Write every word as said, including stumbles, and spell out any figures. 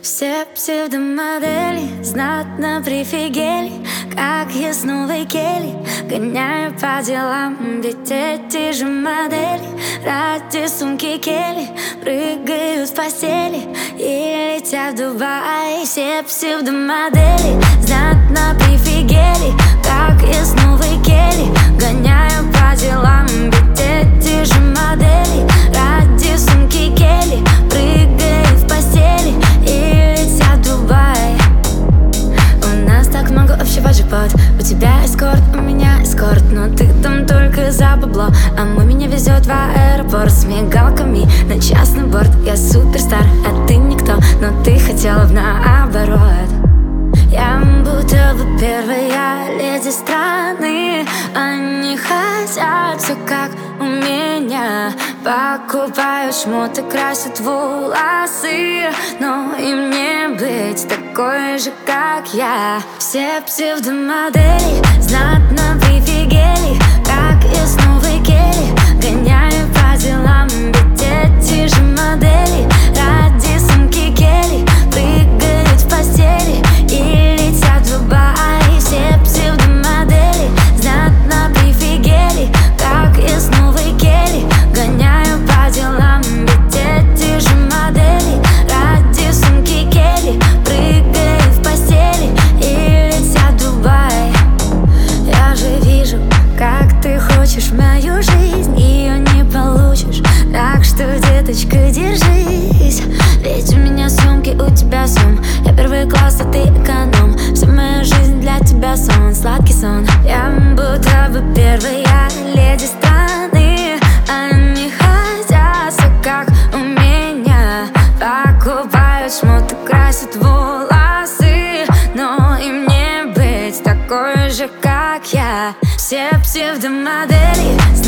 Все псевдомодели знатно прифигели, как я с новой Келли гоняю по делам. Ведь эти же модели ради сумки Келли прыгают в постели и летят в Дубай. Все псевдомодели знатно прифигели, как я с новой Келли гоняю по делам. Ведь эти же модели ради сумки Келли прыгают в постели и летят в Дубай. У нас так много общего, джекпот. У тебя эскорт, у меня эскорт, но ты там только за бабло, а мой меня везет в аэропорт с мигалками на частный борт. Я суперстар, а ты никто, но ты хотела в наоборот. Я будто бы первая леди страны. Они хотят все как у меня. Покупают шмоты, красят волосы, но им не быть такой же, как я. Все псевдомодели знатно прифигели, как я с новой Келли гоняю по делам. Ведь эти же модели ради сумки Келли прыгают в постели и летят в Дубай. Все псевдомодели знатно прифигели, как я с новой Келли гоняю по делам. Ведь эти же модели ради сумки Келли прыгают в постели и летят в Дубай. Я же вижу, как ты хочешь мою жизнь, ее не получишь, так что, деточка, держись. Ведь у меня сумки, у тебя сум. Я первый класс, а ты эконом. Вся моя жизнь для тебя сон, сладкий сон. Я будто бы первая леди страны. Они хотят все как у меня. Покупают шмоты, красят волосы, но им не быть такой же, как я. Все псевдомодели